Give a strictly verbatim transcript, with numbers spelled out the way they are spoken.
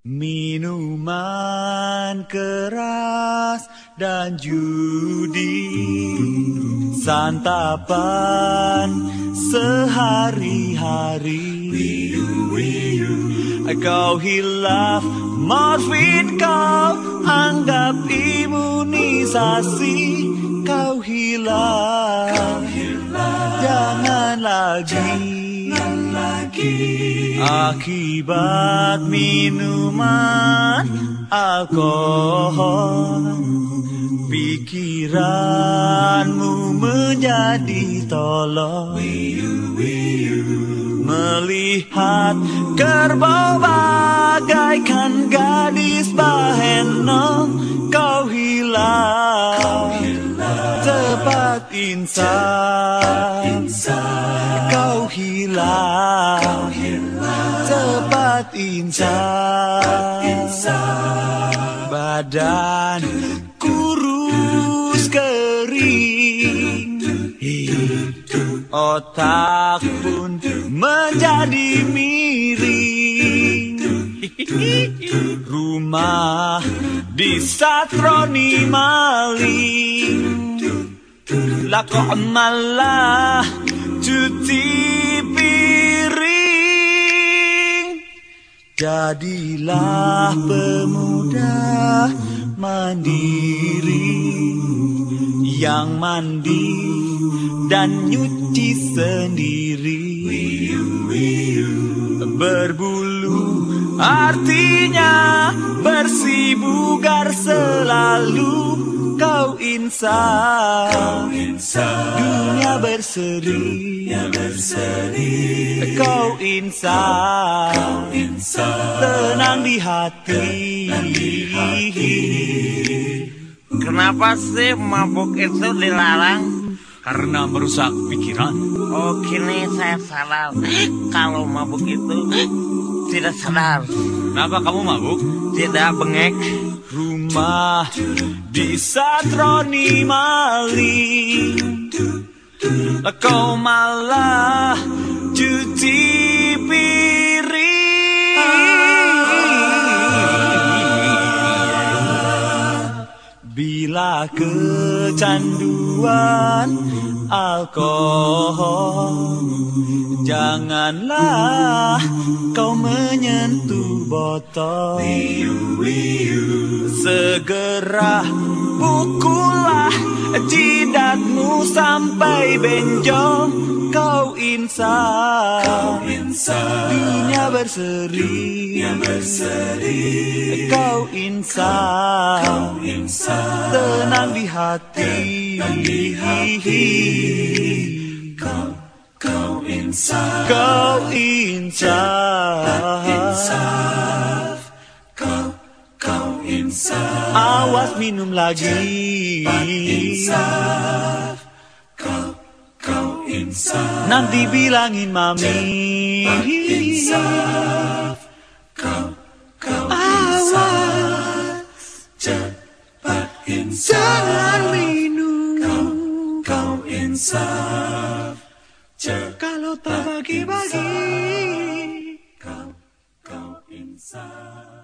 Minuman keras dan judi, santapan sehari-hari. Kau hilaf morfin, kau anggap imunisasi. Kau hilaf, jangan lagi. Akibat minuman alkohol, pikiranmu menjadi tolol. Melihat kerbau bagaikan gadis baheno, kau hilang tepat insan. Kau hilang tepat insan. Badan kurus kering, otak pun menjadi miring. Rumah disatroni maling, lah kok malah cuci piring. Jadilah pemuda mandiri yang mandi dan nyuci sendiri. Berbulu artinya bersih bugar selalu. Kau insan, dunia berseri. Kau insan, tenang di hati. Kenapa sih mabuk itu dilarang? Karena merusak pikiran. Oh, kini saya sadar. Kalau mabuk itu tidak sadar. Kenapa kamu mabuk? Tidak bengek. Rumah disatroni maling, kau malah cuci piring. Bila kecanduan alkohol, janganlah kau menyentuh botol. Segera pukullah jidatmu sampai benjol. Kau insan, dunia berseri. Kau insan, tenang di hati. Kau insan, kau insan, kau insan. Awas minum lagi. Kau, kau insan. Nanti bilangin mami. Kau, kau insan. Cepat insan. Jangan minum. Kau, kau insan. Kalau tak bagi-bagi, kau, kau insan.